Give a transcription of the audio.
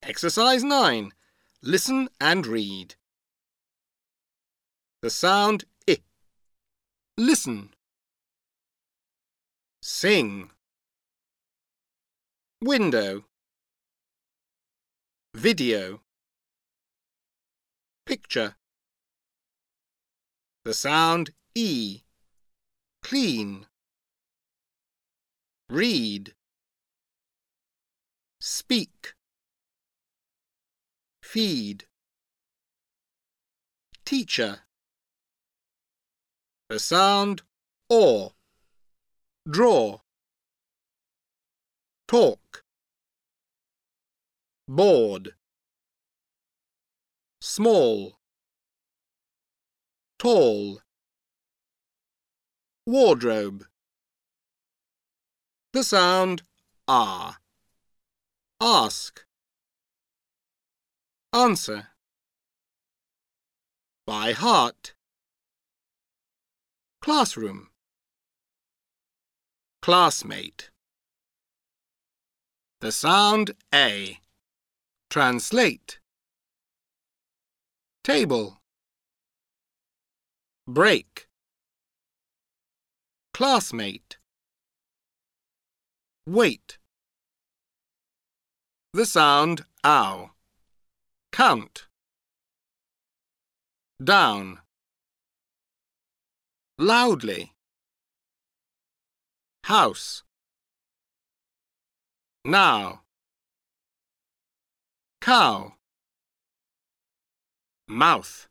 Exercise 9. Listen and read. The sound I. Listen. Sing. Window. Video. Picture. The sound E. Clean. Read. Speak. Feed. Teacher. The sound O. Draw. Talk. Board. Small. Tall. Wardrobe. The sound R. Ask. Answer. By heart. Classroom. Classmate. The sound A. Translate. Table. Break. Classmate. Wait. The sound OW. Count. Down. Loudly. House. Now. Cow. Mouth.